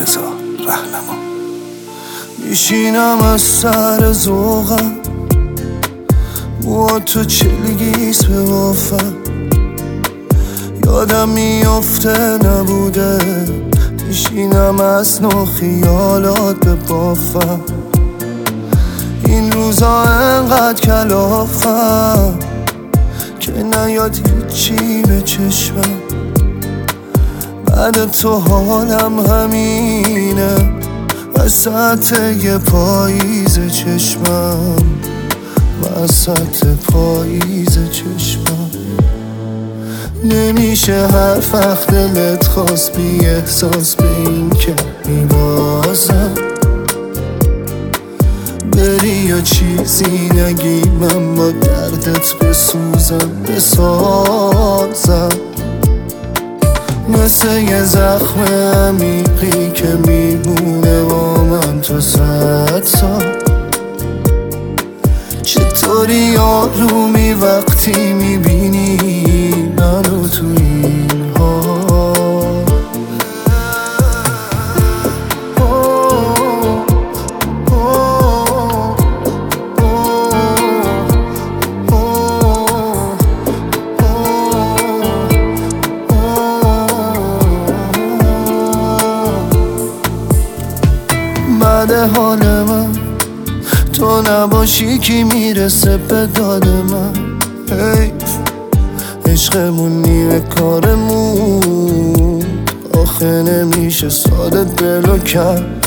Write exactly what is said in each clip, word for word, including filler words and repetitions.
مرتضی رهنما. میشینم از سر ذوقم، با تو چلگیست به وافم. یادم میافته نبوده، میشینم از نو خیالات به بافم. این روزا انقدر کلافم که نیاد هیچی به چشمم. بعد تو حالم همینه، وسط یه پاییز چشمم، وسط پاییز چشمم. نمیشه هر وقت دلت خواست بی احساس به این که میبازم. بری یا چیزی نگی من با دردت بسوزم بسازم. مثل یه زخم عمیقی که میمونه با من تو صد سال. چطوری آرومی وقتی میبینی منو تو این حال. بعد حال من تو نباشی کی میرسه به داد من. حیف عشقمون نیمه کارمون، آخه نمیشه ساده دلو کرد.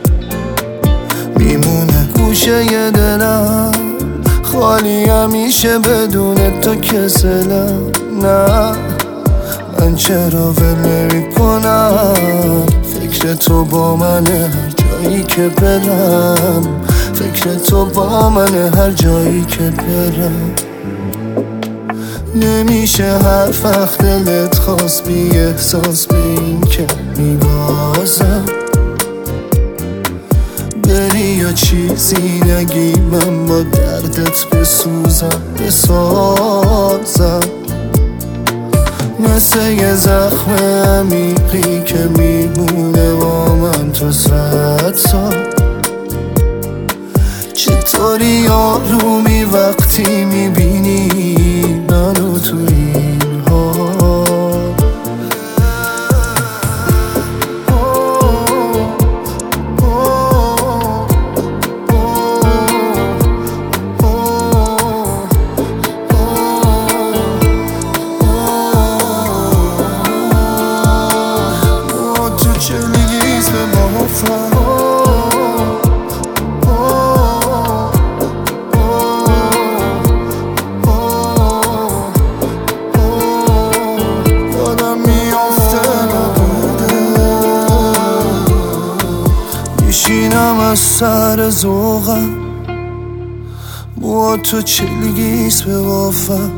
میمونه گوشه ی دلم خالی همیشه بدون تو کسلم. نه من چرا ول نمی کنم، فکر تو با منه هر جایی که برم. فکر تو با منه هر جایی که برم. نمیشه هر وقت دلت خواست بی احساس به این که میبازم. بری یا چیزی نگی من با دردت بسوزم بسازم. مثل یه زخم عمیقی که میمونه با من تو صد سال. چطوری آرومی وقتی میبینی منو تو این حال. با تو چلگیست به بافم. میشینم از سر ذوقم، با تو چلگیست به وافم.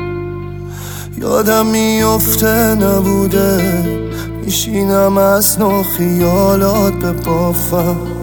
یادم میافته نبوده، میشینم از نو خیالات به بافم.